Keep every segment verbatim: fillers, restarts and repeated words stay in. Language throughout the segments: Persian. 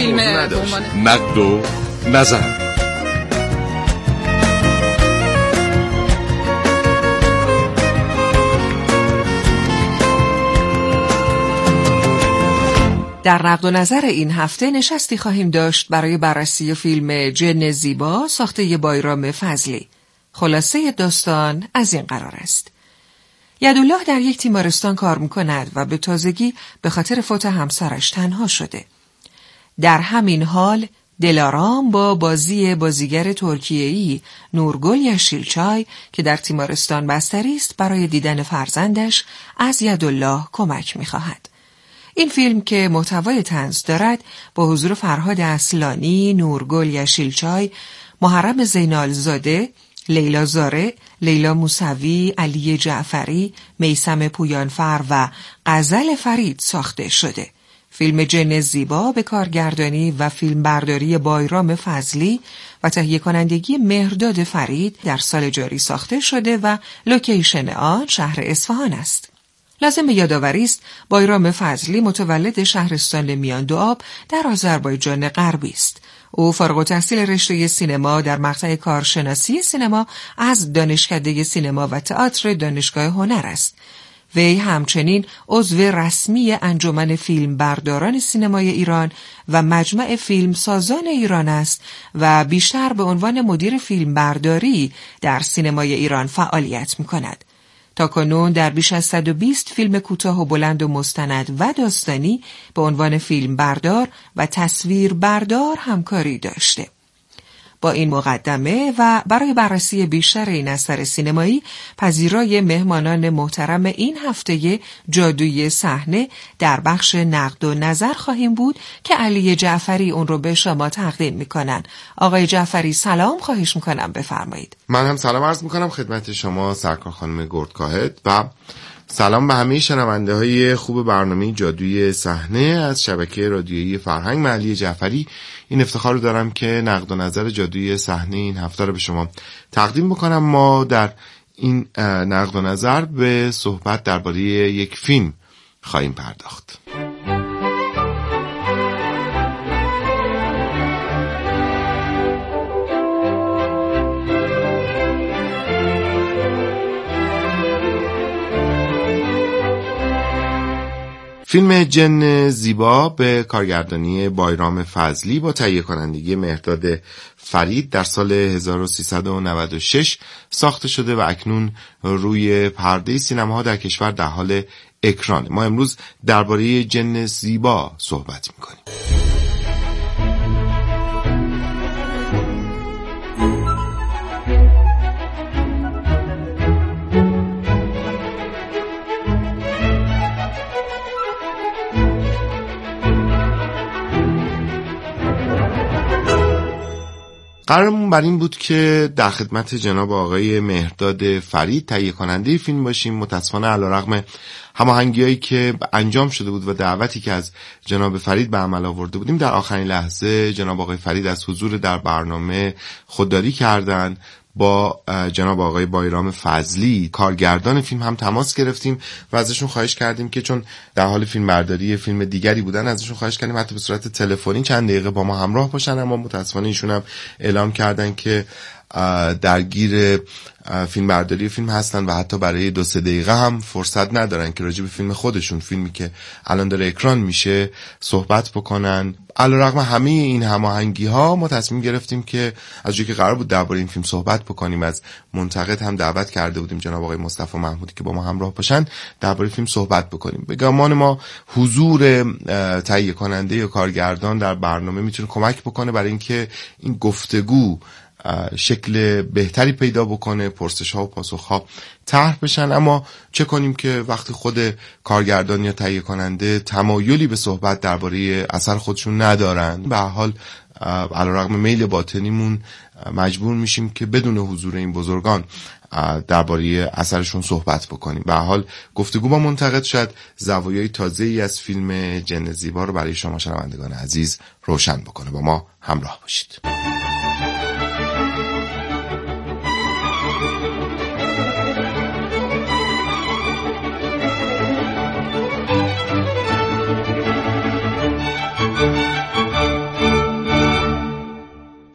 فیلم نداشت. نقد و نظر. در نقد و نظر این هفته نشستی خواهیم داشت برای بررسی فیلم جن زیبا ساخته بایرام فضلی. خلاصه داستان از این قرار است: یدالله در یک تیمارستان کار می‌کند و به تازگی به خاطر فوت همسرش تنها شده. در همین حال دلارام با بازی بازیگر ترکیه‌ای نورگل یشیلچای که در تیمارستان بستری است برای دیدن فرزندش از یدالله کمک می‌خواهد. این فیلم که محتوای طنز دارد با حضور فرهاد اصلانی، نورگل یشیلچای، محرم زینالزاده، لیلا زاره، لیلا موسوی، علی جعفری، میثم پویانفر و غزل فرید ساخته شده. فیلم جن زیبا به کارگردانی و فیلم برداری بایرام فضلی و تهیه کنندگی مهرداد فرید در سال جاری ساخته شده و لوکیشن آن شهر اصفهان است. لازم به یادآوری است بایرام فضلی متولد شهرستان میان دو آب در آذربایجان غربی است. او فارغ التحصیل رشته سینما در مقطع کارشناسی سینما از دانشکده سینما و تئاتر دانشگاه هنر است. وی همچنین عضو رسمی انجمن فیلم برداران سینمای ایران و مجمع فیلم سازان ایران است و بیشتر به عنوان مدیر فیلم برداری در سینمای ایران فعالیت می‌کند. تاکنون در بیش از صد و بیست فیلم کوتاه و بلند و مستند و داستانی به عنوان فیلم بردار و تصویر بردار همکاری داشته. با این مقدمه و برای بررسی بیشتر این اثر سینمایی پذیرای مهمانان محترم این هفته جادوی صحنه در بخش نقد و نظر خواهیم بود که علی جعفری اون رو به شما تقدیم میکنن. آقای جعفری سلام، خواهش میکنم بفرمایید. من هم سلام عرض میکنم خدمت شما سرکار خانم گردکاهد و سلام به همه شنونده های خوب برنامه جادوی صحنه از شبکه رادیویی فرهنگ. من علی جعفری این افتخار رو دارم که نقد و نظر جادوی صحنه این هفته رو به شما تقدیم بکنم. ما در این نقد و نظر به صحبت درباره یک فیلم خواهیم پرداخت. فیلم جن زیبا به کارگردانی بایرام فضلی با تهیه کنندگی مهرداد فرید در سال هزار و سیصد و نود و شش ساخته شده و اکنون روی پرده سینماها در کشور در حال اکران. ما امروز درباره جن زیبا صحبت می‌کنیم. قرارمون بر این بود که در خدمت جناب آقای مهرداد فرید تهیه کننده فیلم باشیم. متاسفانه علیرغم هماهنگی‌هایی که انجام شده بود و دعوتی که از جناب فرید به عمل آورده بودیم، در آخرین لحظه جناب آقای فرید از حضور در برنامه خودداری کردن. با جناب آقای بایرام فضلی کارگردان فیلم هم تماس گرفتیم و ازشون خواهش کردیم که چون در حال فیلم برداری فیلم دیگری بودن ازشون خواهش کردیم حتی به صورت تلفنی چند دقیقه با ما همراه باشن، اما متاسفانه ایشون هم اعلام کردن که درگیر فیلم برداری فیلم هستن و حتی برای دو سه دقیقه هم فرصت ندارن که راجع به فیلم خودشون، فیلمی که الان داره اکران میشه، صحبت بکنن. علیرغم همه این هماهنگی ها ما تصمیم گرفتیم که از جایی که قرار بود درباره این فیلم صحبت بکنیم، از منتقد هم دعوت کرده بودیم جناب آقای مصطفی محمودی که با ما همراه باشن، درباره فیلم صحبت بکنیم. به گمان ما حضور تهیه کننده یا کارگردان در برنامه میتونه کمک بکنه برای اینکه این گفتگو شکل بهتری پیدا بکنه، پرسش ها و پاسخ ها طرح بشن. اما چه کنیم که وقتی خود کارگردان یا تهیه کننده تمایلی به صحبت درباره اثر خودشون ندارن، به هر حال علیرغم میل باطنیمون مجبور میشیم که بدون حضور این بزرگان درباره اثرشون صحبت بکنیم. به هر حال گفتگو با منتقد شاید زوایای تازه‌ای از فیلم جن زیبا رو برای شما شنوندگان عزیز روشن بکنه. با ما همراه باشید.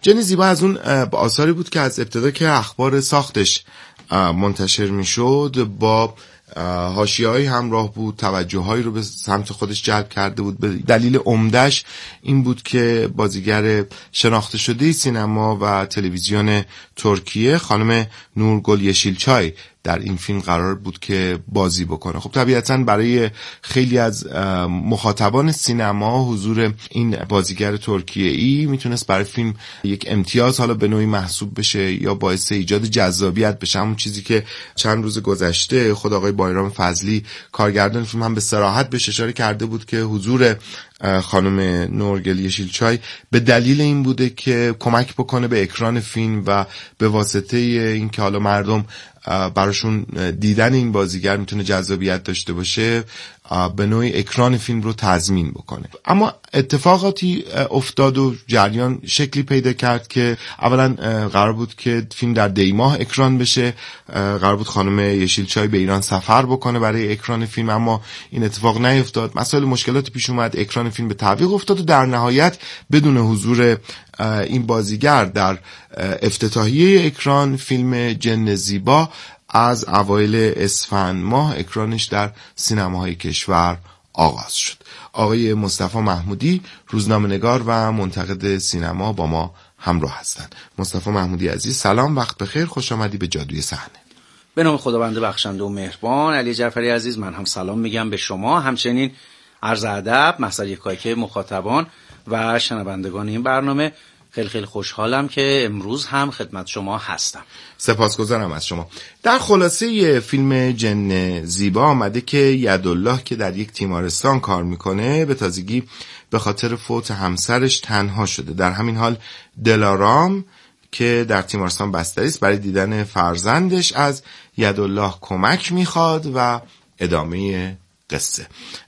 جن زیبا از اون آثاری بود که از ابتدا که اخبار ساختش منتشر میشد با حاشیه‌ای همراه بود، توجه‌هایی رو به سمت خودش جلب کرده بود. به دلیل عمده‌اش این بود که بازیگر شناخته شده سینما و تلویزیون ترکیه خانم نورگل یشیلچای در این فیلم قرار بود که بازی بکنه. خب طبیعتاً برای خیلی از مخاطبان سینما حضور این بازیگر ترکیه‌ای میتونست برای فیلم یک امتیاز حالا به نوعی محسوب بشه یا باعث ایجاد جذابیت بشه. همون چیزی که چند روز گذشته خود آقای بایرام فضلی کارگردان فیلم هم به صراحت بهش اشاره کرده بود که حضور خانم نورگل یشیلچای به دلیل این بوده که کمک بکنه به اکران فیلم و به واسطه این که حالا مردم براشون دیدن این بازیگر میتونه جذابیت داشته باشه، به نوعی اکران فیلم رو تضمین بکنه. اما اتفاقاتی افتاد و جریان شکلی پیدا کرد که اولا قرار بود که فیلم در دی ماه اکران بشه، قرار بود خانم یشیلچای به ایران سفر بکنه برای اکران فیلم، اما این اتفاق نیفتاد. مسائل مشکلات پیش اومد، اکران فیلم به تعویق افتاد و در نهایت بدون حضور این بازیگر در افتتاحیه اکران فیلم جن زیبا از اوایل اسفند ماه اکرانش در سینماهای کشور آغاز شد. آقای مصطفی محمودی روزنامه‌نگار و منتقد سینما با ما همراه هستند. مصطفی محمودی عزیز سلام، وقت بخیر، خوش آمدی به جادوی صحنه. به نام خداوند بخشنده و مهربان. علی جعفری عزیز، من هم سلام میگم به شما، همچنین عرض ادب محضر یکایک مخاطبان و شنوندگان این برنامه. خیلی خیلی خوشحالم که امروز هم خدمت شما هستم. سپاسگزارم از شما. در خلاصه فیلم جن زیبا آمده که یدالله که در یک تیمارستان کار میکنه به تازگی به خاطر فوت همسرش تنها شده. در همین حال دلارام که در تیمارستان بستری است برای دیدن فرزندش از یدالله کمک میخواد و ادامه قصه.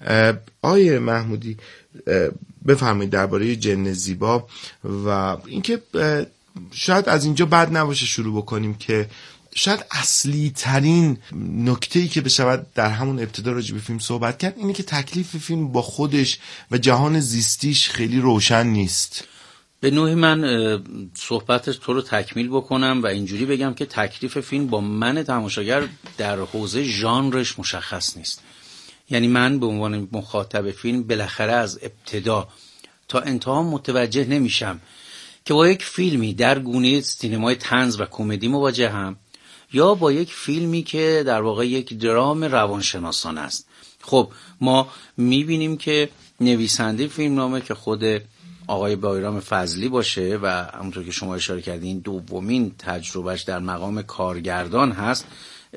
آقای محمودی بفرمایید درباره جن زیبا و اینکه شاید از اینجا بد نباشه شروع بکنیم که شاید اصلی ترین نکته‌ای که بشود در همون ابتدا راجع به فیلم صحبت کرد اینه که تکلیف فیلم با خودش و جهان زیستیش خیلی روشن نیست. به نوعی من صحبت تو رو تکمیل بکنم و اینجوری بگم که تکلیف فیلم با من تماشاگر در حوزه ژانرش مشخص نیست. یعنی من به عنوان مخاطب فیلم بالاخره از ابتدا تا انتها متوجه نمیشم که با یک فیلمی در گونه سینمای طنز و کمدی مواجهم یا با یک فیلمی که در واقع یک درام روانشناسانه است. خب ما میبینیم که نویسنده فیلمنامه که خود آقای بایرام فضلی باشه و همونطور که شما اشاره کردین دومین تجربهش در مقام کارگردان هست،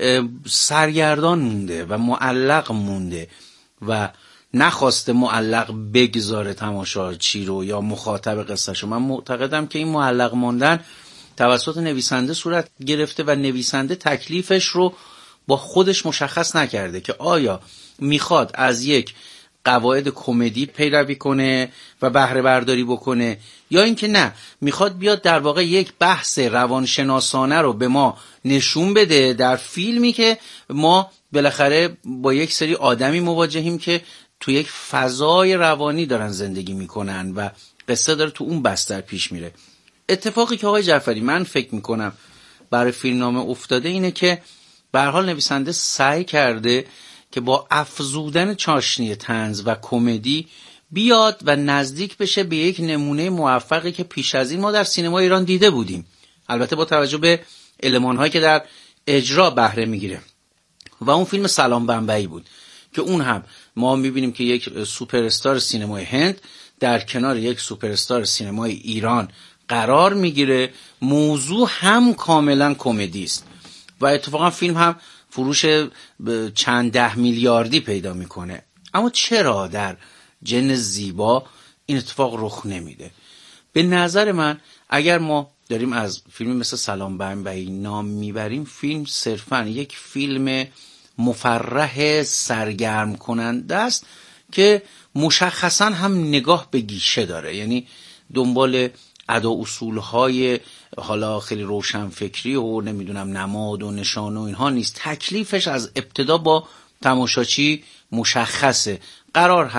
سرگردان مونده و معلق مونده و نخواسته معلق بگذاره تماشاچی رو یا مخاطب قصهشو. من معتقدم که این معلق موندن توسط نویسنده صورت گرفته و نویسنده تکلیفش رو با خودش مشخص نکرده که آیا میخواد از یک قواعد کمدی پیروی کنه و بهره برداری بکنه یا اینکه نه میخواد بیاد در واقع یک بحث روانشناسانه رو به ما نشون بده در فیلمی که ما بالاخره با یک سری آدمی مواجهیم که تو یک فضای روانی دارن زندگی میکنن و قصه داره تو اون بستر پیش میره. اتفاقی که آقای جعفری من فکر میکنم برای فیلمنامه افتاده اینه که به هر حال نویسنده سعی کرده که با افزودن چاشنی طنز و کمدی بیاد و نزدیک بشه به یک نمونه موفقی که پیش از این ما در سینما ایران دیده بودیم، البته با توجه به المان‌هایی که در اجرا بهره میگیره و اون فیلم سلام بمبئی بود که اون هم ما میبینیم که یک سوپر استار سینمای هند در کنار یک سوپر استار سینمای ایران قرار میگیره. موضوع هم کاملا کمدی است و اتفاقا فیلم هم فروش چند ده میلیاردی پیدا میکنه. اما چرا در جن زیبا این اتفاق رخ نمیده؟ به نظر من اگر ما داریم از فیلم مثل سلام بمبئی نام میبریم، فیلم صرفا یک فیلم مفرح سرگرم کننده است که مشخصا هم نگاه به گیشه داره، یعنی دنبال ادا اصولهای حالا خیلی روشن فکری و نمیدونم نماد و نشان و اینها نیست. تکلیفش از ابتدا با تماشاچی مشخصه، قرار هست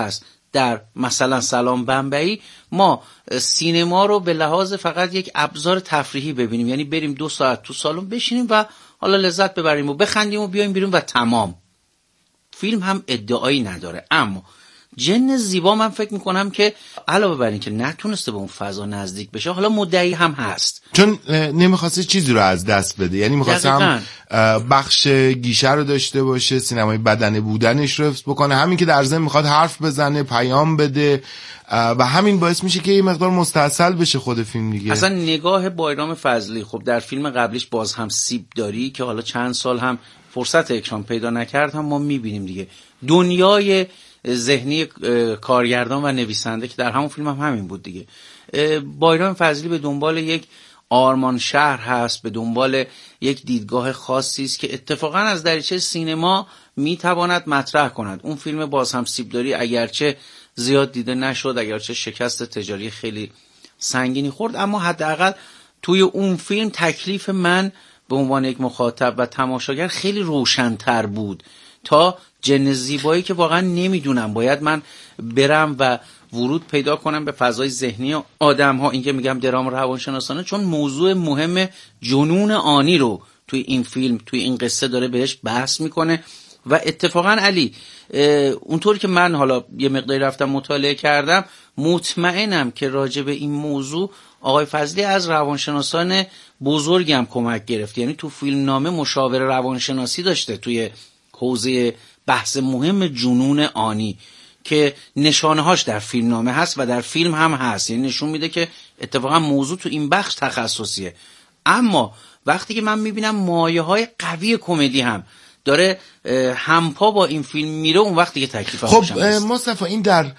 در مثلا سلام بمبئی ما سینما رو به لحاظ فقط یک ابزار تفریحی ببینیم، یعنی بریم دو ساعت تو سالن بشینیم و حالا لذت ببریم و بخندیم و بیایم بیرون و تمام. فیلم هم ادعایی نداره. اما جن زیبا من فکر میکنم که علاوه بر این که نتونسته به اون فضا نزدیک بشه، حالا مدعی هم هست چون نمیخواسته چیزی رو از دست بده، یعنی میخواسته هم بخش گیشه رو داشته باشه، سینمای بدنه بودنش رو حفظ بکنه، همین که در ضمن میخواد حرف بزنه، پیام بده و همین باعث میشه که یه مقدار مستاصل بشه خود فیلم دیگه. اصلا نگاه بایرام فضلی خب در فیلم قبلیش باز هم سیب داری که حالا چند سال هم فرصت اکران پیدا نکرد هم ما میبینیم دیگه، دنیای ذهنی کارگردان و نویسنده که در همون فیلم هم همین بود دیگه. بایرام فضلی به دنبال یک آرمان شهر هست، به دنبال یک دیدگاه خاصی است که اتفاقا از دریچه سینما میتواند مطرح کند. اون فیلم باز هم سیبداری اگرچه زیاد دیده نشد، اگرچه شکست تجاری خیلی سنگینی خورد، اما حداقل توی اون فیلم تکلیف من به عنوان یک مخاطب و تماشاگر خیلی روشن‌تر بود تا جن زیبایی که واقعا نمیدونم باید من برم و ورود پیدا کنم به فضای ذهنی آدم ها. این که میگم درام روانشناسانه چون موضوع مهم جنون آنی رو توی این فیلم توی این قصه داره بهش بحث میکنه و اتفاقا علی اونطور که من حالا یه مقداری رفتم مطالعه کردم مطمئنم که راجع به این موضوع آقای فضلی از روانشناسان بزرگی هم کمک گرفت، یعنی تو فیلم نامه مشاور روانشناسی داشته توی حوزه بحث مهم جنون آنی که نشانه‌هاش در فیلم نامه هست و در فیلم هم هست، یعنی نشون میده که اتفاقا موضوع تو این بخش تخصصیه. اما وقتی که من میبینم مایه‌های قوی کمدی هم داره همپا با این فیلم میره، اون وقتی که تکلیف خب مصطفی این در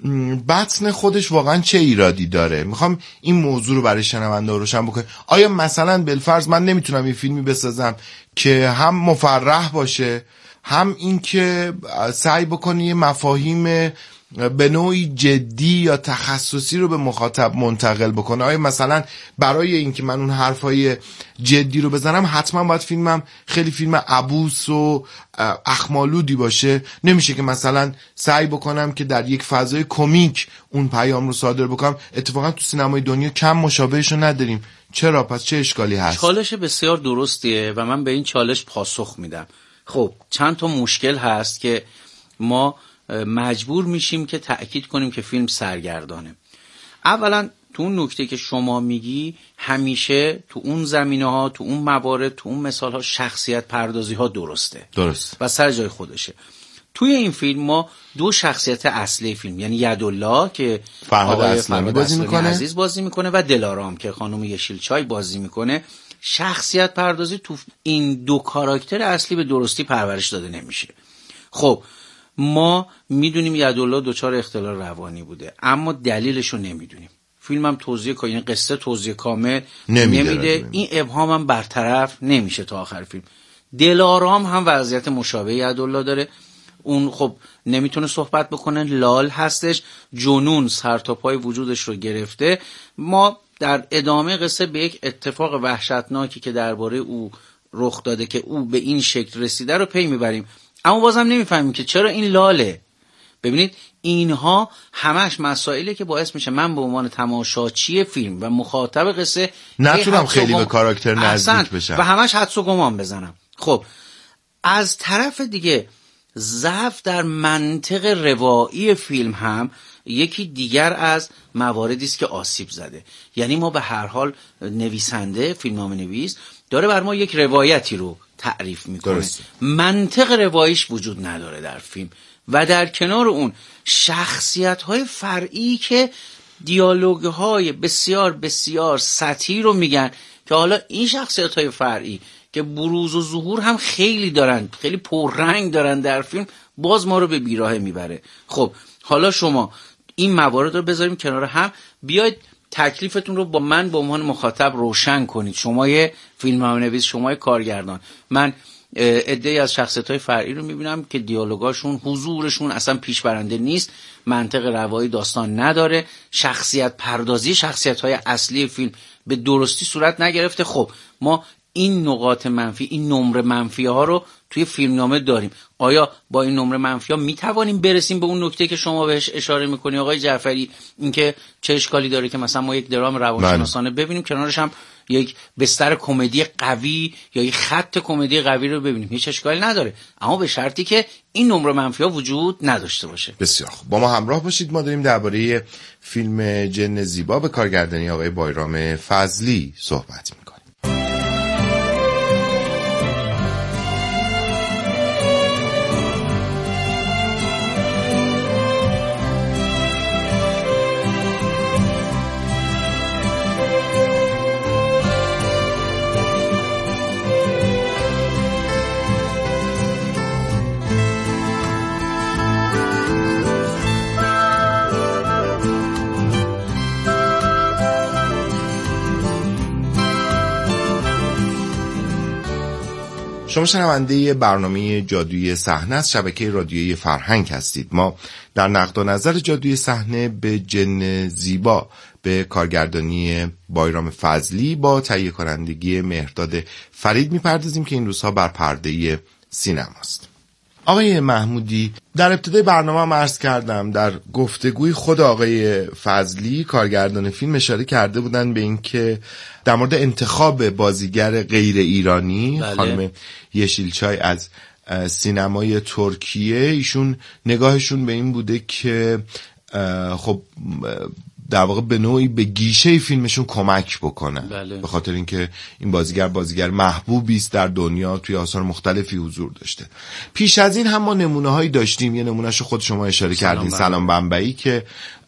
بطن خودش واقعا چه ایرادی داره؟ میخوام این موضوع رو برای شنونده روشن بکنم. آیا مثلا بالفرض من نمیتونم یه فیلمی بسازم که هم مفرح باشه، هم این که سعی بکنی مفاهیم به نوعی جدی یا تخصصی رو به مخاطب منتقل بکنه؟ آیا مثلا برای اینکه من اون حرفای جدی رو بزنم حتما باید فیلمم خیلی فیلم عبوس و اخمالودی باشه؟ نمیشه که مثلا سعی بکنم که در یک فضای کمیک اون پیام رو صادر بکنم؟ اتفاقا تو سینمای دنیا کم مشابهش رو نداریم. چرا پس چه اشکالی هست؟ چالش بسیار درستیه و من به این چالش پاسخ میدم. خب چند تا مشکل هست که ما مجبور میشیم که تأکید کنیم که فیلم سرگردانه. اولا تو اون نکته که شما میگی همیشه تو اون زمینه ها، تو اون موارد، تو اون مثال ها شخصیت پردازی ها درسته درست و سر جای خودشه. توی این فیلم ما دو شخصیت اصلی فیلم یعنی یدالله که فرهاد اصلانی بازی میکنه، عزیز بازی میکنه و دلارام که خانم یشیلچای بازی میکنه، شخصیت پردازی تو این دو کاراکتر اصلی به درستی پرورش داده نمیشه. خب ما میدونیم یدالله دچار اختلال روانی بوده اما دلیلشو نمیدونیم. فیلم هم توضیح که این قصه توضیح کامل نمیده, نمیده. این ابهام هم برطرف نمیشه تا آخر فیلم. دلارام هم وضعیت مشابه یدالله داره، اون خب نمیتونه صحبت بکنه، لال هستش، جنون سر تا پای وجودش رو گرفته. ما در ادامه قصه به یک اتفاق وحشتناکی که درباره او رخ داده که او به این شکل رسیده رو پی میبریم، اما بازم نمیفهمیم که چرا این لاله. ببینید اینها همش مسائله که باعث میشه من به عنوان تماشاچی فیلم و مخاطب قصه نتونم خیلی به کاراکتر نزدیک بشم و همش حدس و گمان بزنم. خب از طرف دیگه ضعف در منطق روایی فیلم هم یکی دیگر از مواردی است که آسیب زده. یعنی ما به هر حال نویسنده، فیلمنامه نویس داره بر ما یک روایتی رو تعریف میکنه، درست. منطق رواییش وجود نداره در فیلم و در کنار اون شخصیت‌های فرعی که دیالوگ‌های بسیار بسیار سطحی رو میگن که حالا این شخصیت‌های فرعی که بروز و ظهور هم خیلی دارن، خیلی پررنگ دارن در فیلم، باز ما رو به بیراهه میبره. خب حالا شما این موارد رو بذاریم کنار هم، بیاید تکلیفتون رو با من به عنوان مخاطب روشن کنید. شما یه فیلمنامه‌نویس، شما یه کارگردان. من عده‌ای از شخصیت‌های فرعی رو می‌بینم که دیالوگاشون، حضورشون اصلا پیش برنده نیست، منطق روایی داستان نداره، شخصیت پردازی شخصیت‌های اصلی فیلم به درستی صورت نگرفته. خب ما این نقاط منفی، این نمره منفی ها رو توی فیلمنامه داریم. آیا با این نمره منفی می توانیم برسیم به اون نکته که شما بهش اشاره میکنی آقای جعفری، اینکه چه اشکالی داره که مثلا ما یک درام روانشناسانه ببینیم کنارش هم یک بستر کمدی قوی یا یک خط کمدی قوی رو ببینیم؟ هیچ اشکالی نداره، اما به شرطی که این نمره منفی ها وجود نداشته باشه. بسیار خوب، با ما همراه باشید. ما داریم درباره فیلم جن زیبا به کارگردانی آقای بایرام فضلی صحبت می‌کنیم. شما شنونده برنامه جادوی صحنه از شبکه رادیویی فرهنگ هستید. ما در نقد و نظر جادوی صحنه به جن زیبا به کارگردانی بایرام فضلی با تهیه کنندگی مهرداد فرید میپردازیم که این روزها بر پرده سینماست. آقای محمودی، در ابتدای برنامه هم عرض کردم در گفتگوی خود آقای فضلی کارگردان فیلم اشاره کرده بودن به این که در مورد انتخاب بازیگر غیر ایرانی بله. خانم یشیلچای از سینمای ترکیه، ایشون نگاهشون به این بوده که خب در واقع به نوعی به گیشه فیلمشون کمک بکنن بله. به خاطر اینکه این بازیگر بازیگر محبوبی است در دنیا، توی آثار مختلفی حضور داشته. پیش از این هم ما نمونه هایی داشتیم، یه نمونهشو خود شما اشاره کردین، سلام بمبئی که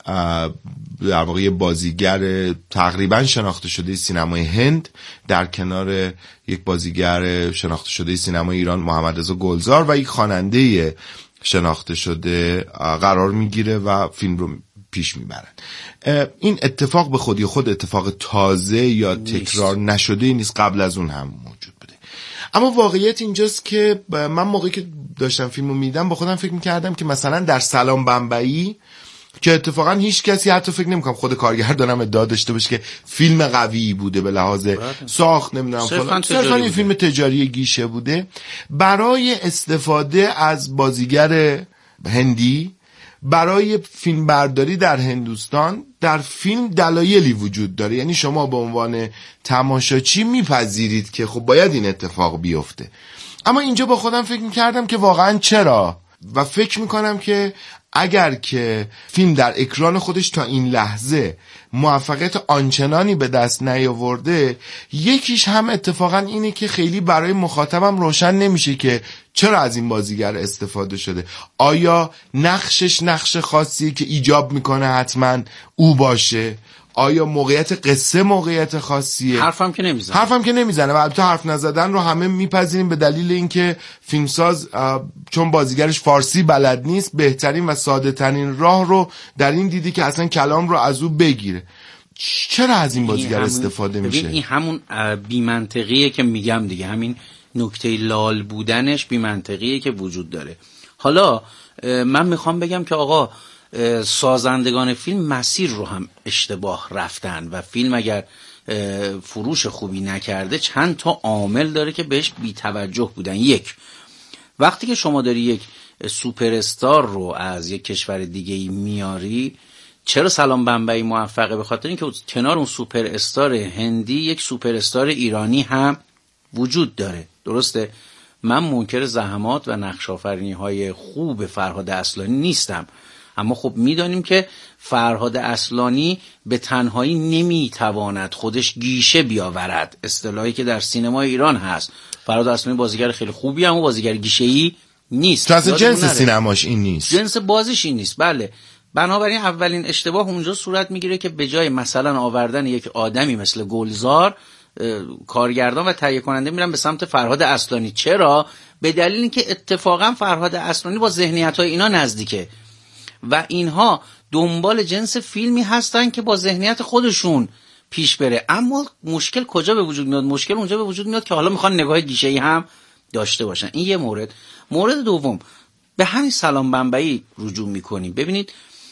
در واقع یه بازیگر تقریبا شناخته شده سینمای هند در کنار یک بازیگر شناخته شده سینمای ایران محمد رضا گلزار و یک خواننده شناخته شده قرار میگیره و فیلم رو پیش میبرن. این اتفاق به خودی خود اتفاق تازه یا تکرار نشده نیست، قبل از اون هم موجود بوده. اما واقعیت اینجاست که من موقعی که داشتم فیلمو میدم با خودم فکر میکردم که مثلا در سلام بمبئی که اتفاقا هیچ کسی حتی فکر نمیکنم خود کارگردانم ادعا داشته باشه که فیلم قوی بوده به لحاظ ساخت، نمیدونم فلان، صرفا یه فیلم تجاری گیشه بوده، برای استفاده از بازیگر هندی برای فیلم برداری در هندوستان در فیلم دلایلی وجود داره. یعنی شما به عنوان تماشاچی میپذیرید که خب باید این اتفاق بیفته. اما اینجا با خودم فکر میکردم که واقعا چرا، و فکر میکنم که اگر که فیلم در اکران خودش تا این لحظه موفقیت آنچنانی به دست نیاورده، یکیش هم اتفاقا اینه که خیلی برای مخاطبم روشن نمیشه که چرا از این بازیگر استفاده شده. آیا نقشش نقش خاصی که ایجاب میکنه حتما او باشه؟ آیا موقعیت قصه موقعیت خاصیه؟ حرفم که نمیزنه حرفم که نمیزنه و البته حرف نزدن رو همه میپذیریم به دلیل اینکه فیلمساز چون بازیگرش فارسی بلد نیست، بهترین و ساده ترین راه رو در این دیدی که اصلا کلام رو از او بگیره. چرا از این بازیگر این استفاده میشه؟ این همون بی منطقیه که میگم دیگه، همین نکته لال بودنش بی منطقیه که وجود داره. حالا من میخوام بگم که آقا سازندگان فیلم مسیر رو هم اشتباه رفتن و فیلم اگر فروش خوبی نکرده چند تا عامل داره که بهش بی توجه بودن. یک، وقتی که شما داری یک سوپر استار رو از یک کشور دیگه‌ای میاری، چرا سلام بمبئی موفقه؟ به خاطر اینکه کنار اون سوپر استار هندی یک سوپر استار ایرانی هم وجود داره. درسته؟ من منکر زحمات و نقش آفرینی های خوب فرهاد اصلانی نیستم، اما خب میدانیم که فرهاد اصلانی به تنهایی نمیتواند خودش گیشه بیاورد، اصطلاحی که در سینما ایران هست. فرهاد اصلانی بازیگر خیلی خوبی اما بازیگر گیشه‌ای نیست، اصلا جنس سینماش این نیست، جنس بازیش این نیست. بله، بنابراین اولین اشتباه اونجا صورت میگیره که به جای مثلا آوردن یک آدمی مثل گلزار، کارگردان و تهیه کننده میرن به سمت فرهاد اصلانی. چرا؟ به دلیل اینکه اتفاقا فرهاد اصلانی با ذهنیت‌های اینا نزدیکه و اینها دنبال جنس فیلمی هستن که با ذهنیت خودشون پیش بره. اما مشکل کجا به وجود میاد؟ مشکل اونجا به وجود میاد که حالا میخوان نگاه گیشه‌ای هم داشته باشن. این یه مورد. مورد دوم، به همین سلام بمبئی رجوع میکنیم. ببینید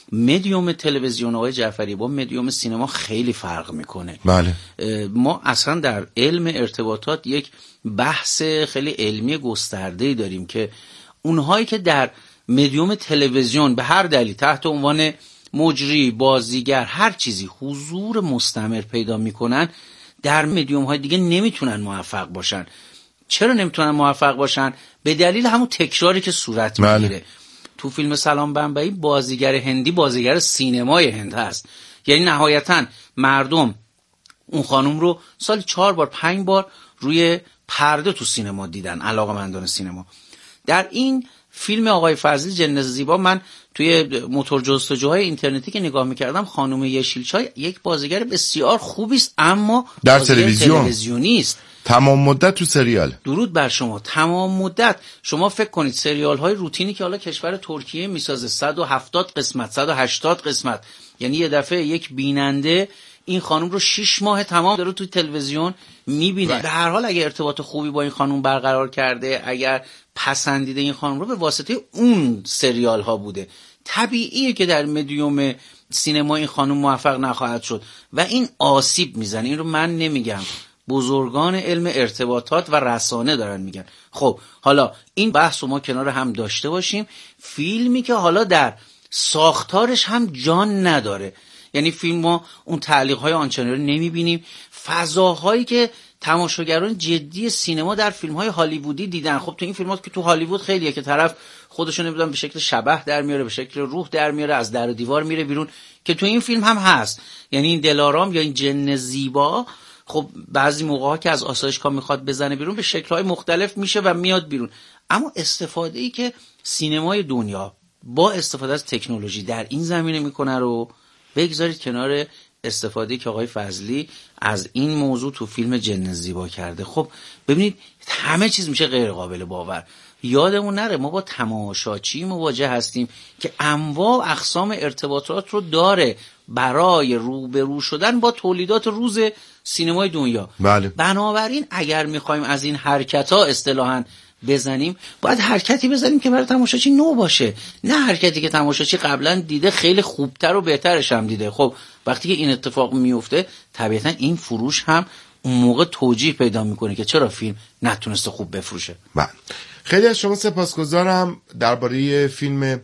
مدیوم تلویزیون آقای جعفری با مدیوم سینما خیلی فرق میکنه. بله. ما اصلا در علم ارتباطات یک بحث خیلی علمی گسترده‌ای داریم که اونهایی که در مدیوم تلویزیون به هر دلیل تحت عنوان مجری، بازیگر، هر چیزی حضور مستمر پیدا میکنن، در مدیوم های دیگه نمیتونن موفق باشن. چرا نمیتونن موفق باشن؟ به دلیل همون تکراری که صورت میگیره. بله. تو فیلم سلام بمبئی بازیگر هندی بازیگر سینمای هند هست، یعنی نهایتاً مردم اون خانم رو سال چهار بار پنج بار روی پرده تو سینما دیدن، علاقه‌مندان سینما. در این فیلم آقای فضلی جن زیبا من توی موتور جستجوهای اینترنتی که نگاه میکردم خانم یشیلچای یک بازیگر بسیار خوبی است، اما در تلویزیون تلویزیونی است. تمام مدت تو سریال. درود بر شما. تمام مدت. شما فکر کنید سریال های روتینی که حالا کشور ترکیه میسازه صد و هفتاد قسمت، صد و هشتاد قسمت، یعنی یه دفعه یک بیننده این خانم رو شش ماه تمام داره توی تلویزیون میبینه. به هر حال اگه ارتباط خوبی با این خانم برقرار کرده، اگر پسندیده این خانم رو، به واسطه اون سریال ها بوده. طبیعیه که در مدیوم سینما این خانم موفق نخواهد شد و این آسیب میزنه. این رو من نمیگم، بزرگان علم ارتباطات و رسانه دارن میگن. خب حالا این بحث رو ما کنار هم داشته باشیم. فیلمی که حالا در ساختارش هم جان نداره، یعنی فیلم ما اون تعلیق‌های آنچنانی رو نمی‌بینیم، فضاهایی که تماشاگران جدی سینما در فیلم‌های هالیوودی دیدن. خب تو این فیلمات که تو هالیوود خیلیه که طرف خودشو نمی‌دونم به شکل شبح در میاره، به شکل روح در میاره، از در و دیوار میره بیرون، که تو این فیلم هم هست. یعنی این دلارام یا این جن زیبا، خب بعضی موقع‌ها که از آسایشگاه میخواد بزنه بیرون به شکل‌های مختلف میشه و میاد بیرون. اما استفاده‌ای که سینمای دنیا با استفاده از تکنولوژی در این زمینه میکنه رو بگذارید کنار استفاده که آقای فضلی از این موضوع تو فیلم جن زیبا کرده. خب ببینید همه چیز میشه غیر قابل باور. یادمون نره ما با تماشاچی مواجه هستیم که انواع و اقسام ارتباطات رو داره برای روبرو شدن با تولیدات روز سینمای دنیا. بله. بنابراین اگر میخوایم از این حرکت‌ها اصطلاحاً بزنیم، باید حرکتی بزنیم که برای تماشاچی نو باشه، نه حرکتی که تماشاچی قبلا دیده خیلی خوبتر و بهترش هم دیده. خب وقتی که این اتفاق میفته طبیعتا این فروش هم اون موقع توجیه پیدا میکنه که چرا فیلم نتونسته خوب بفروشه. بله. خیلی از شما سپاسگزارم. درباره فیلم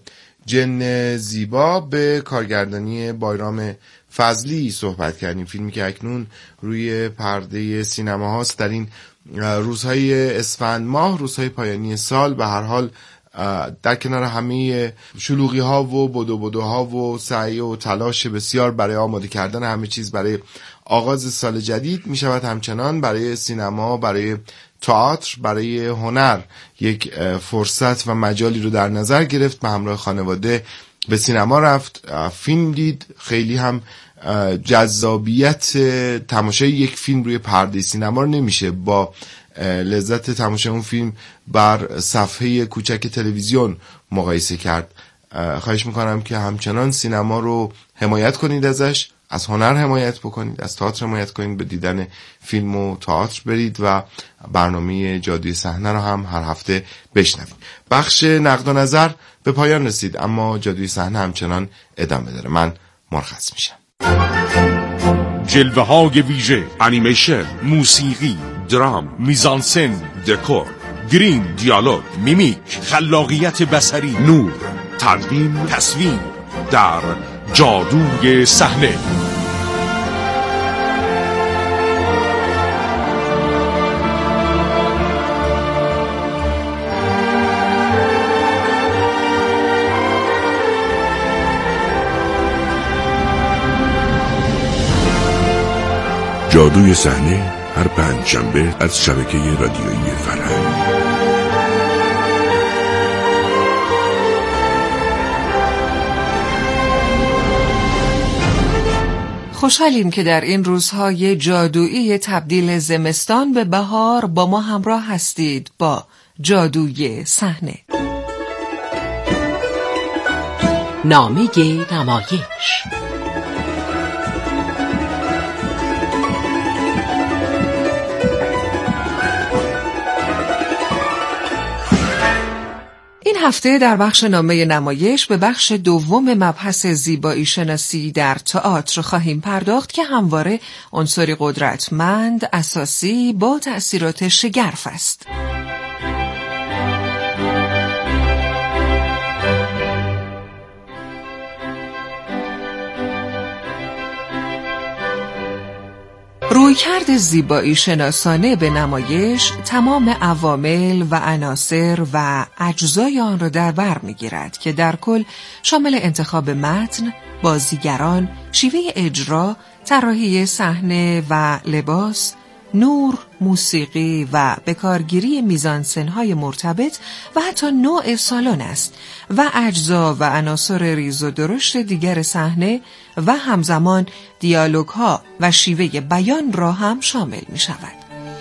جن زیبا به کارگردانی بایرام فضلی صحبت کردیم، فیلمی که اکنون روی پرده سینما هاست در این روزهای اسفند ماه، روزهای پایانی سال. به هر حال در کنار همه شلوغی ها و بدو بدو ها و سعی و تلاش بسیار برای آماده کردن همه چیز برای آغاز سال جدید، می شود همچنان برای سینما، برای تئاتر، برای هنر یک فرصت و مجالی رو در نظر گرفت. به همراه خانواده به سینما رفت، فیلم دید. خیلی هم جذابیت تماشای یک فیلم روی پرده سینما رو نمیشه با لذت تماشای اون فیلم بر صفحه کوچک تلویزیون مقایسه کرد. خواهش میکنم که همچنان سینما رو حمایت کنید ازش، از هنر حمایت بکنید، از تئاتر حمایت کنید، به دیدن فیلم و تئاتر برید و برنامه جادوی صحنه رو هم هر هفته بشنوید. بخش نقد و نظر به پایان رسید، اما جادوی صحنه همچنان ادامه داره. من مرخص میشم. جلوه های ویژه، انیمیشن، موسیقی، درام، میزانسن، دکور، گریم، دیالوگ، میمیک، خلاقیت بصری، نور، تدوین، تصویر در جادوی صحنه. جادوی صحنه هر پنجشنبه از شبکه رادیویی فرهنگ. خوشحالیم که در این روزهای جادویی تبدیل زمستان به بهار با ما همراه هستید با جادوی صحنه. نامه نمایش. این هفته در بخش نامه نمایش به بخش دوم مبحث زیبایی شناسی در تئاتر خواهیم پرداخت که همواره عنصری قدرتمند اساسی با تأثیرات شگرف است. رویکرد زیبایی شناسانه به نمایش تمام عوامل و عناصر و اجزای آن را در بر می‌گیرد که در کل شامل انتخاب متن، بازیگران، شیوه اجرا، طراحی صحنه و لباس، نور، موسیقی و بکارگیری میزانسن‌های مرتبط و حتی نوع سالن است و اجزا و عناصر ریز و درشت دیگر صحنه و همزمان دیالوگ‌ها و شیوه بیان را هم شامل می‌شود.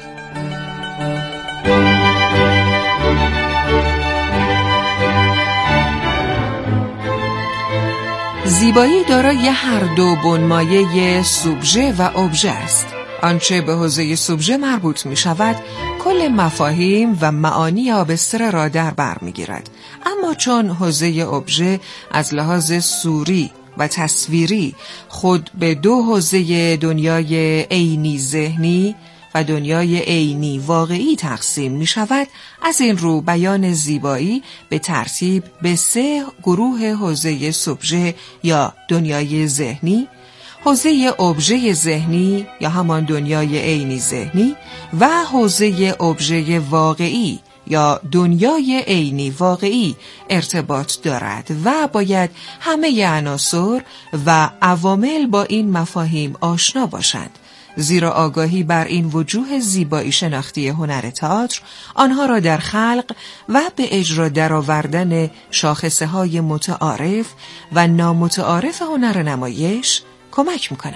زیبایی دارای هر دو بنمایه سوبژه و ابژه است. آنچه به حوزه سوبژه مربوط می شود کل مفاهیم و معانی آبستر را در بر می گیرد. اما چون حوزه ابژه از لحاظ صوری و تصویری خود به دو حوزه دنیای عینی ذهنی و دنیای عینی واقعی تقسیم می شود، از این رو بیان زیبایی به ترتیب به سه گروه حوزه سوبژه یا دنیای ذهنی، حوزه ابژه ذهنی یا همان دنیای عینی ذهنی و حوزه ابژه واقعی یا دنیای عینی واقعی ارتباط دارد و باید همه عناصر و عوامل با این مفاهیم آشنا باشند، زیرا آگاهی بر این وجوه زیبایی شناختی هنر تئاتر آنها را در خلق و به اجرا درآوردن شاخصه های متعارف و نامتعارف هنر نمایش کمک میکند.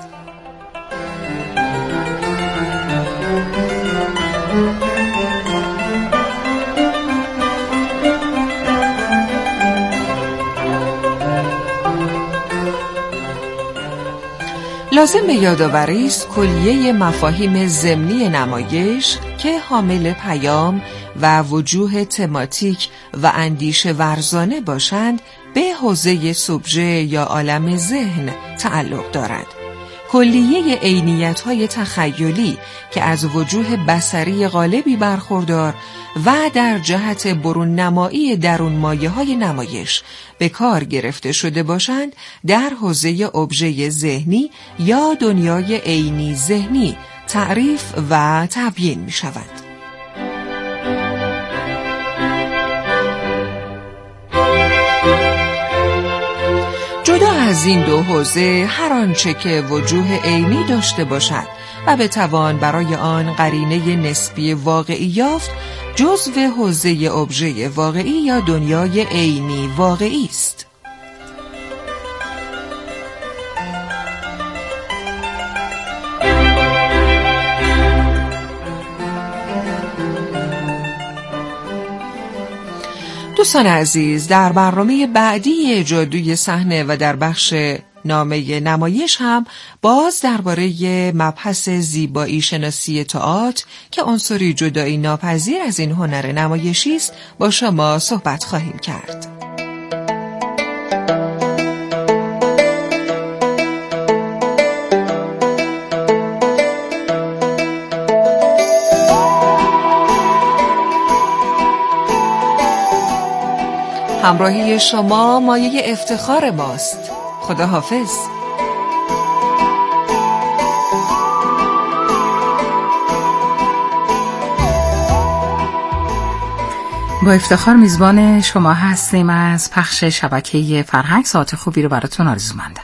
لازم به یادآوری است کلیه مفاهیم ضمنی نمایش که حامل پیام و وجوه تماتیک و اندیشه ورزانه باشند به حوزه سوبژه یا عالم ذهن تعلق دارد. کلیه عینیت‌های تخیلی که از وجوه بصری غالبی برخوردار و در جهت برون نمایی درون مایه‌های نمایش به کار گرفته شده باشند در حوزه ابژه ذهنی یا دنیای عینی ذهنی تعریف و تبیین می‌شود. جدا از این دو حوزه هر آنچه که وجوه عینی داشته باشد و بتوان برای آن قرینه نسبی واقعی یافت جزو حوزه ابژه واقعی یا دنیای عینی واقعی است. دوستان عزیز، در برنامه بعدی جادوی صحنه و در بخش نامه نمایش هم باز درباره مبحث زیبایی شناسی تئاتر که عنصری جدایی ناپذیر از این هنر نمایشی است با شما صحبت خواهیم کرد. همراهی شما مایه افتخار ماست. خدا حافظ. با افتخار میزبان شما هستیم. از پخش شبکه فرهنگ ساعت خوبی رو براتون آرزومندم.